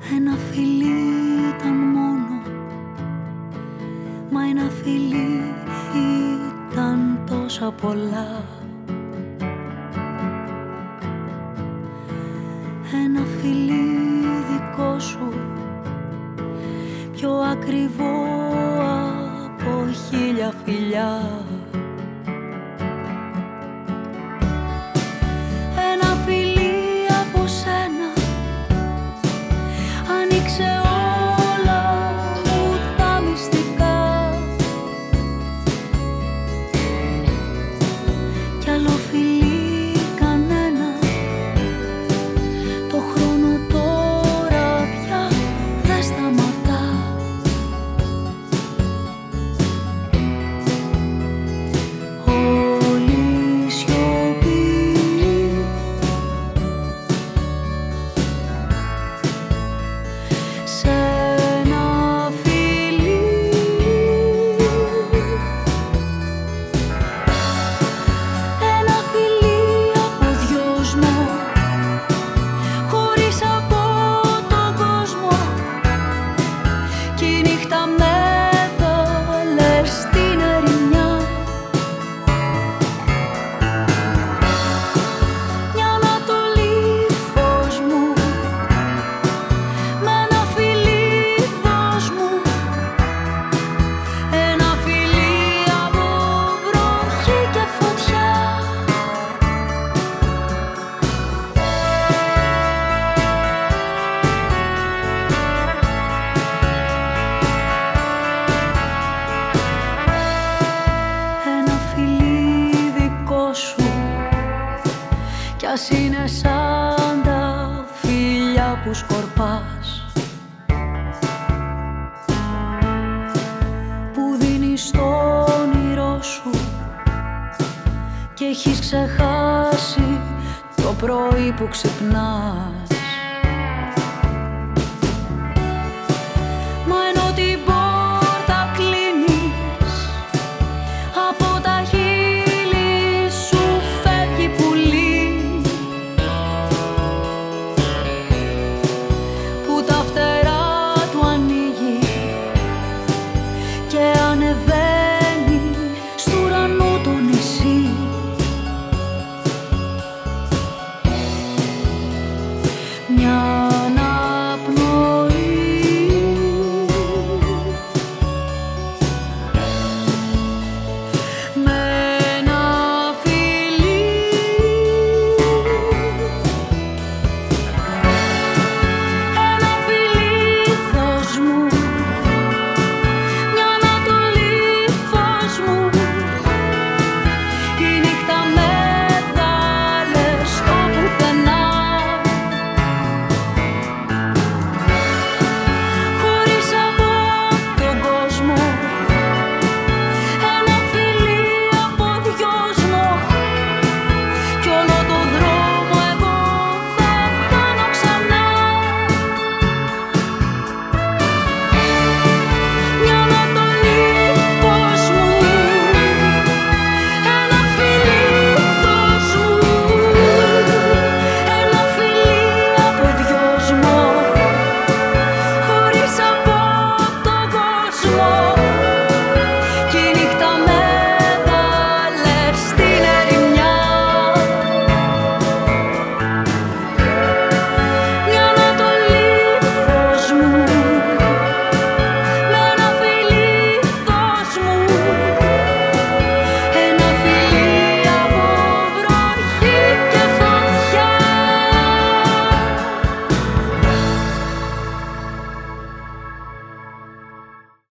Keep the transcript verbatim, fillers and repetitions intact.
Ένα φιλί ήταν μόνο, μα ένα φιλί ήταν τόσα πολλά. Ένα φιλί δικό σου, πιο ακριβό από χίλια φιλιά. Ένα φιλί από σένα άνοιξε όλα μου τα μυστικά. Κι άλλο φιλί κανένα, το χρόνο τώρα πια δεν σταματά. Όλη σιωπή, σε ένα φιλί. Ένα φιλί από δυόσμο, χωρίς από τον κόσμο. Κι η νύχτα με έβαλε στην ερημιά. Μια ανατολή φως μου, με ένα φιλί δώσ' μου. Ένα φιλί από βροχή και φωτιά. Ένα φιλί δικό σου, κι ας είναι σαν τα φιλιά που σκορπάς, που δίνεις το όνειρό σου και έχεις ξεχάσει το πρωί που ξυπνάς.